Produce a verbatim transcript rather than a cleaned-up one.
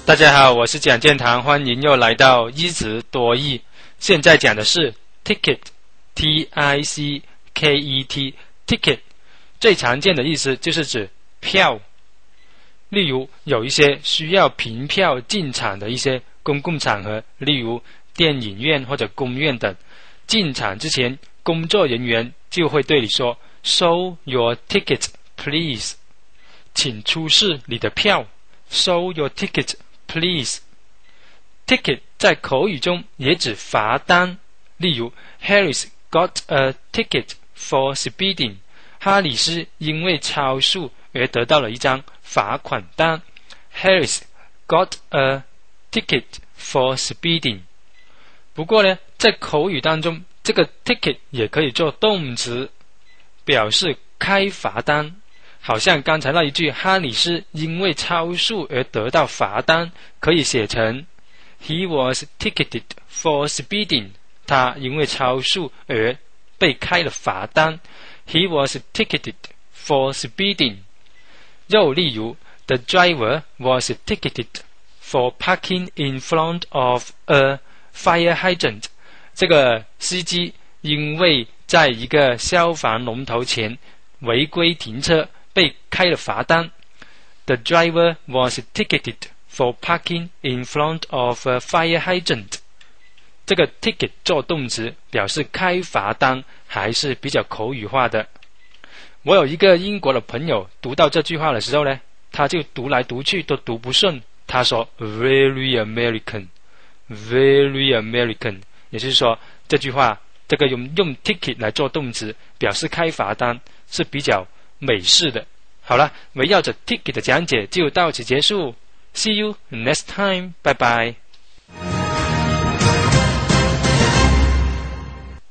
大家好，我是蒋建堂，欢迎又来到一词多义。现在讲的是 ticket， T I C K E T ticket， 最常见的意思就是指票。例如有一些需要凭票进场的一些公共场合，例如电影院或者公园等，进场之前工作人员就会对你说 Show your ticket please， 请出示你的票 Show your ticket please。 ticket 在口语中也指罚单，例如 Harris got a ticket for speeding， 哈里斯因为超速而得到了一张罚款单。 Harris got a ticket for speeding。 不过呢，在口语当中，这个 ticket 也可以做动词，表示开罚单。好像刚才那一句，哈里斯因为超速而得到罚单，可以写成 He was ticketed for speeding， 他因为超速而被开了罚单。 He was ticketed for speeding。 又例如 The driver was ticketed for parking in front of a fire hydrant， 这个司机因为在一个消防龙头前违规停车被开了罚单。 The driver was ticketed for parking in front of a fire hydrant。 这个 ticket 做动词表示开罚单，还是比较口语化的。我有一个英国的朋友，读到这句话的时候呢，他就读来读去都读不顺，他说 Very American Very American， 也就是说这句话这个用用 ticket 来做动词表示开罚单是比较美式的。好了，围绕着 ticket 的讲解就到此结束。See you next time， 拜拜。